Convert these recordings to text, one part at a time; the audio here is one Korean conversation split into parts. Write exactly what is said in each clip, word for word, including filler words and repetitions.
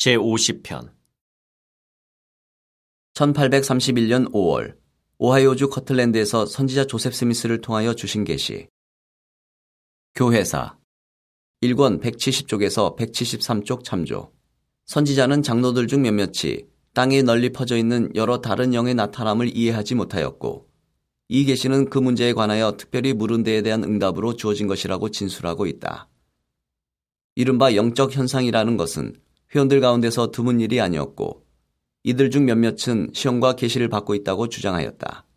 제오십 편 천팔백삼십일 년 오월 오하이오주 커틀랜드에서 선지자 조셉 스미스를 통하여 주신 계시. 교회사 일 권 백칠십 쪽에서 백칠십삼 쪽 참조. 선지자는 장로들 중 몇몇이 땅에 널리 퍼져 있는 여러 다른 영의 나타남을 이해하지 못하였고, 이 계시는 그 문제에 관하여 특별히 물은 데에 대한 응답으로 주어진 것이라고 진술하고 있다. 이른바 영적 현상이라는 것은 회원들 가운데서 드문 일이 아니었고, 이들 중 몇몇은 시험과 계시를 받고 있다고 주장하였다.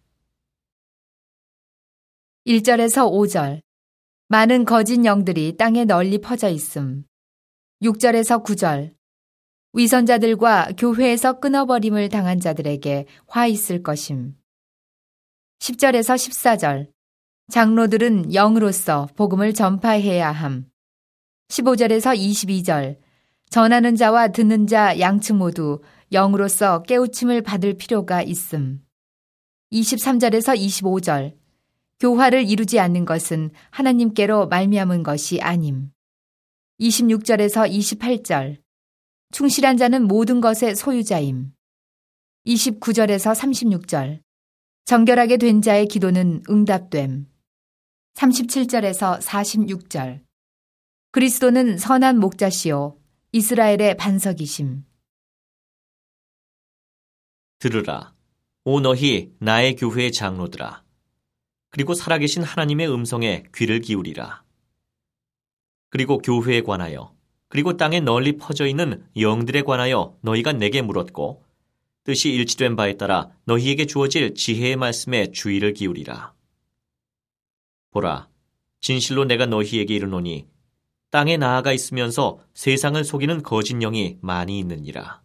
일 절에서 오 절 많은 거짓 영들이 땅에 널리 퍼져 있음. 육 절에서 구 절 위선자들과 교회에서 끊어버림을 당한 자들에게 화 있을 것임. 십 절에서 십사 절 장로들은 영으로서 복음을 전파해야 함. 십오 절에서 이십이 절 전하는 자와 듣는 자 양측 모두 영으로서 깨우침을 받을 필요가 있음. 이십삼 절에서 이십오 절 교화를 이루지 않는 것은 하나님께로 말미암은 것이 아님. 이십육 절에서 이십팔 절 충실한 자는 모든 것의 소유자임. 이십구 절에서 삼십육 절 정결하게 된 자의 기도는 응답됨. 삼십칠 절에서 사십육 절 그리스도는 선한 목자시요 이스라엘의 반석이심. 들으라, 오 너희 나의 교회의 장로들아. 그리고 살아계신 하나님의 음성에 귀를 기울이라. 그리고 교회에 관하여, 그리고 땅에 널리 퍼져 있는 영들에 관하여 너희가 내게 물었고, 뜻이 일치된 바에 따라 너희에게 주어질 지혜의 말씀에 주의를 기울이라. 보라, 진실로 내가 너희에게 이르노니 땅에 나아가 있으면서 세상을 속이는 거짓 영이 많이 있느니라.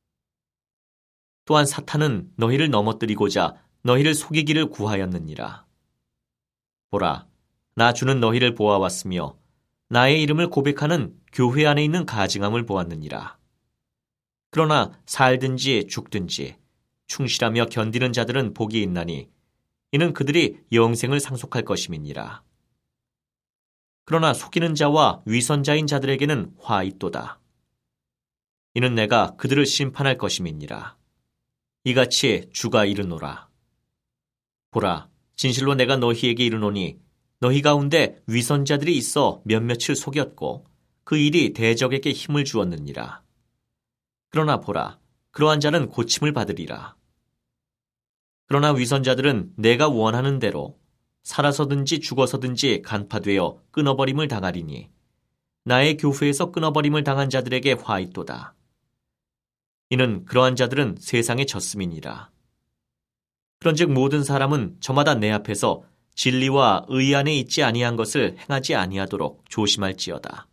또한 사탄은 너희를 넘어뜨리고자 너희를 속이기를 구하였느니라. 보라, 나 주는 너희를 보아왔으며 나의 이름을 고백하는 교회 안에 있는 가증함을 보았느니라. 그러나 살든지 죽든지 충실하며 견디는 자들은 복이 있나니 이는 그들이 영생을 상속할 것임이니라. 그러나 속이는 자와 위선자인 자들에게는 화 있도다. 이는 내가 그들을 심판할 것임이니라. 이같이 주가 이르노라. 보라, 진실로 내가 너희에게 이르노니 너희 가운데 위선자들이 있어 몇몇을 속였고 그 일이 대적에게 힘을 주었느니라. 그러나 보라, 그러한 자는 고침을 받으리라. 그러나 위선자들은 내가 원하는 대로 살아서든지 죽어서든지 간파되어 끊어버림을 당하리니 나의 교회에서 끊어버림을 당한 자들에게 화 있도다. 이는 그러한 자들은 세상에 졌음이니라. 그런즉 모든 사람은 저마다 내 앞에서 진리와 의 안에 있지 아니한 것을 행하지 아니하도록 조심할지어다.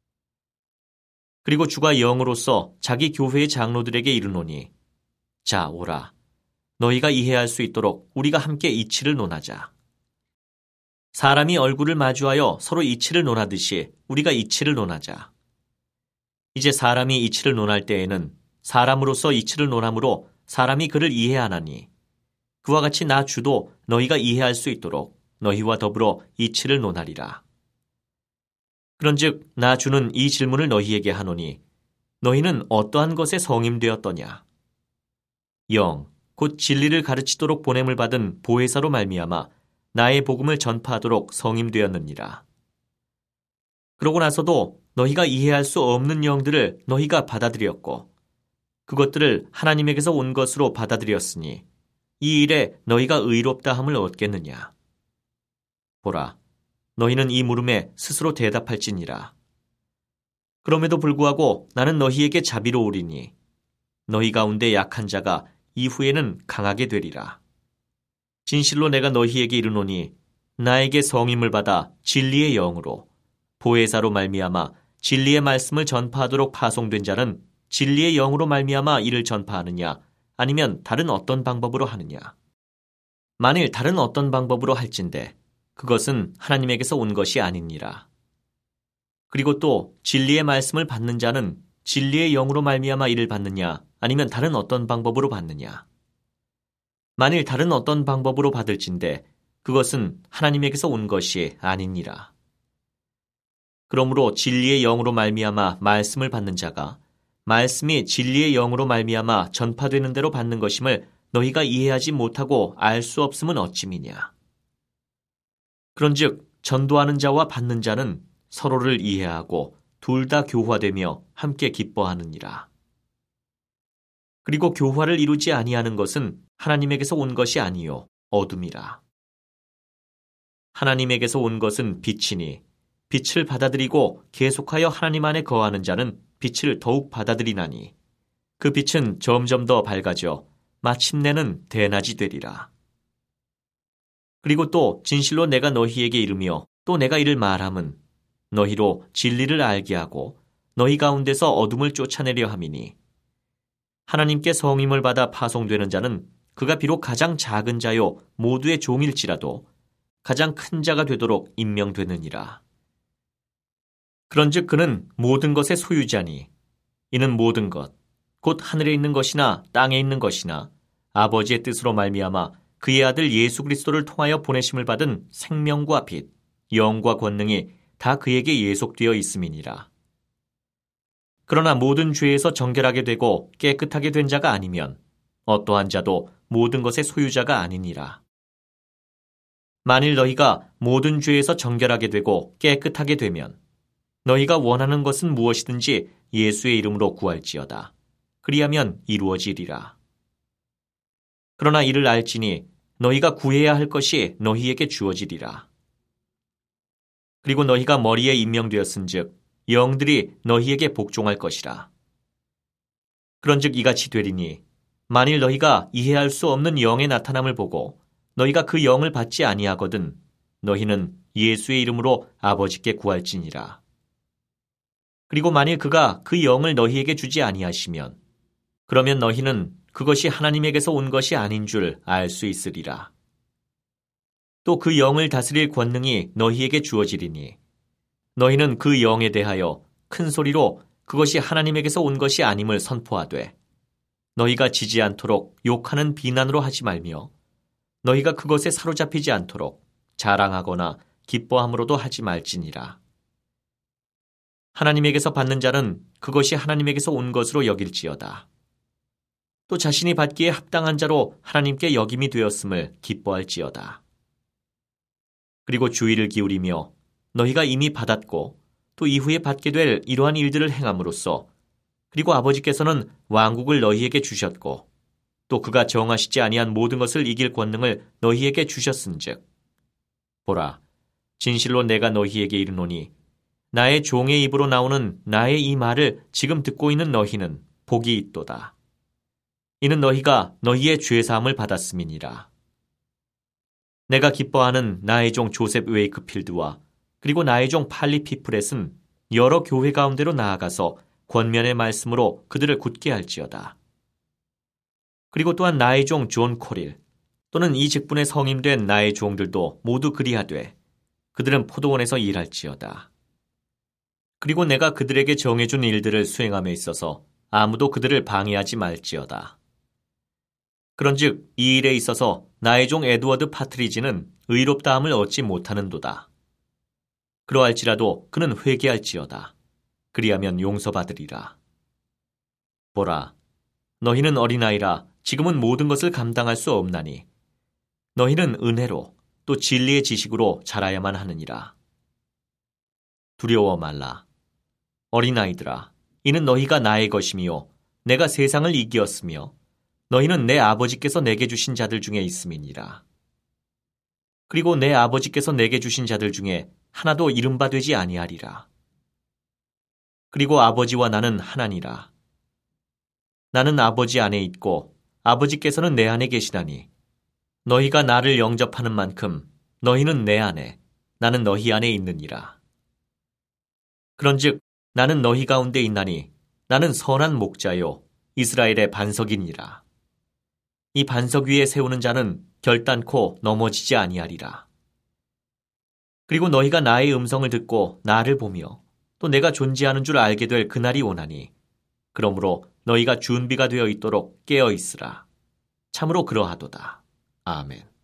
그리고 주가 영으로서 자기 교회의 장로들에게 이르노니, 자 오라, 너희가 이해할 수 있도록 우리가 함께 이치를 논하자. 사람이 얼굴을 마주하여 서로 이치를 논하듯이 우리가 이치를 논하자. 이제 사람이 이치를 논할 때에는 사람으로서 이치를 논함으로 사람이 그를 이해하나니, 그와 같이 나 주도 너희가 이해할 수 있도록 너희와 더불어 이치를 논하리라. 그런즉 나 주는 이 질문을 너희에게 하노니, 너희는 어떠한 것에 성임되었더냐? 영, 곧 진리를 가르치도록 보냄을 받은 보혜사로 말미암아 나의 복음을 전파하도록 성임되었느니라. 그러고 나서도 너희가 이해할 수 없는 영들을 너희가 받아들였고, 그것들을 하나님에게서 온 것으로 받아들였으니 이 일에 너희가 의롭다 함을 얻겠느냐? 보라, 너희는 이 물음에 스스로 대답할지니라. 그럼에도 불구하고 나는 너희에게 자비로우리니 너희 가운데 약한 자가 이후에는 강하게 되리라. 진실로 내가 너희에게 이르노니 나에게 성임을 받아 진리의 영으로 보혜사로 말미암아 진리의 말씀을 전파하도록 파송된 자는 진리의 영으로 말미암아 이를 전파하느냐, 아니면 다른 어떤 방법으로 하느냐? 만일 다른 어떤 방법으로 할진대 그것은 하나님에게서 온 것이 아니니라. 그리고 또 진리의 말씀을 받는 자는 진리의 영으로 말미암아 이를 받느냐, 아니면 다른 어떤 방법으로 받느냐? 만일 다른 어떤 방법으로 받을진대 그것은 하나님에게서 온 것이 아니니라. 그러므로 진리의 영으로 말미암아 말씀을 받는 자가 말씀이 진리의 영으로 말미암아 전파되는 대로 받는 것임을 너희가 이해하지 못하고 알 수 없음은 어찌미냐. 그런즉 전도하는 자와 받는 자는 서로를 이해하고 둘 다 교화되며 함께 기뻐하느니라. 그리고 교화를 이루지 아니하는 것은 하나님에게서 온 것이 아니요 어둠이라. 하나님에게서 온 것은 빛이니 빛을 받아들이고 계속하여 하나님 안에 거하는 자는 빛을 더욱 받아들이나니 그 빛은 점점 더 밝아져 마침내는 대낮이 되리라. 그리고 또 진실로 내가 너희에게 이르며 또 내가 이를 말함은 너희로 진리를 알게 하고 너희 가운데서 어둠을 쫓아내려 함이니 하나님께 성임을 받아 파송되는 자는 그가 비록 가장 작은 자요 모두의 종일지라도 가장 큰 자가 되도록 임명되느니라. 그런즉 그는 모든 것의 소유자니 이는 모든 것 곧 하늘에 있는 것이나 땅에 있는 것이나 아버지의 뜻으로 말미암아 그의 아들 예수 그리스도를 통하여 보내심을 받은 생명과 빛, 영과 권능이 다 그에게 예속되어 있음이니라. 그러나 모든 죄에서 정결하게 되고 깨끗하게 된 자가 아니면 어떠한 자도 모든 것의 소유자가 아니니라. 만일 너희가 모든 죄에서 정결하게 되고 깨끗하게 되면 너희가 원하는 것은 무엇이든지 예수의 이름으로 구할지어다. 그리하면 이루어지리라. 그러나 이를 알지니 너희가 구해야 할 것이 너희에게 주어지리라. 그리고 너희가 머리에 임명되었은즉 영들이 너희에게 복종할 것이라. 그런즉 이같이 되리니 만일 너희가 이해할 수 없는 영의 나타남을 보고 너희가 그 영을 받지 아니하거든 너희는 예수의 이름으로 아버지께 구할지니라. 그리고 만일 그가 그 영을 너희에게 주지 아니하시면 그러면 너희는 그것이 하나님에게서 온 것이 아닌 줄 알 수 있으리라. 또 그 영을 다스릴 권능이 너희에게 주어지리니 너희는 그 영에 대하여 큰 소리로 그것이 하나님에게서 온 것이 아님을 선포하되 너희가 지지 않도록 욕하는 비난으로 하지 말며 너희가 그것에 사로잡히지 않도록 자랑하거나 기뻐함으로도 하지 말지니라. 하나님에게서 받는 자는 그것이 하나님에게서 온 것으로 여길지어다. 또 자신이 받기에 합당한 자로 하나님께 여김이 되었음을 기뻐할지어다. 그리고 주의를 기울이며 너희가 이미 받았고 또 이후에 받게 될 이러한 일들을 행함으로써 그리고 아버지께서는 왕국을 너희에게 주셨고 또 그가 정하시지 아니한 모든 것을 이길 권능을 너희에게 주셨은즉 보라 진실로 내가 너희에게 이르노니 나의 종의 입으로 나오는 나의 이 말을 지금 듣고 있는 너희는 복이 있도다. 이는 너희가 너희의 죄사함을 받았음이니라. 내가 기뻐하는 나의 종 조셉 웨이크필드와 그리고 나의 종 팔리 피프렛은 여러 교회 가운데로 나아가서 권면의 말씀으로 그들을 굳게 할지어다. 그리고 또한 나의 종 존 코릴 또는 이 직분에 성임된 나의 종들도 모두 그리하되 그들은 포도원에서 일할지어다. 그리고 내가 그들에게 정해준 일들을 수행함에 있어서 아무도 그들을 방해하지 말지어다. 그런즉 이 일에 있어서 나의 종 에드워드 파트리지는 의롭다함을 얻지 못하는도다. 그러할지라도 그는 회개할지어다. 그리하면 용서받으리라. 보라, 너희는 어린아이라 지금은 모든 것을 감당할 수 없나니 너희는 은혜로 또 진리의 지식으로 자라야만 하느니라. 두려워 말라. 어린아이들아, 이는 너희가 나의 것이며 내가 세상을 이기었으며 너희는 내 아버지께서 내게 주신 자들 중에 있음이니라. 그리고 내 아버지께서 내게 주신 자들 중에 하나도 이른바 되지 아니하리라. 그리고 아버지와 나는 하나니라. 나는 아버지 안에 있고 아버지께서는 내 안에 계시다니 너희가 나를 영접하는 만큼 너희는 내 안에 나는 너희 안에 있느니라. 그런즉 나는 너희 가운데 있나니 나는 선한 목자요 이스라엘의 반석이니라. 이 반석 위에 세우는 자는 결단코 넘어지지 아니하리라. 그리고 너희가 나의 음성을 듣고 나를 보며 또 내가 존재하는 줄 알게 될 그날이 오나니 그러므로 너희가 준비가 되어 있도록 깨어 있으라. 참으로 그러하도다. 아멘.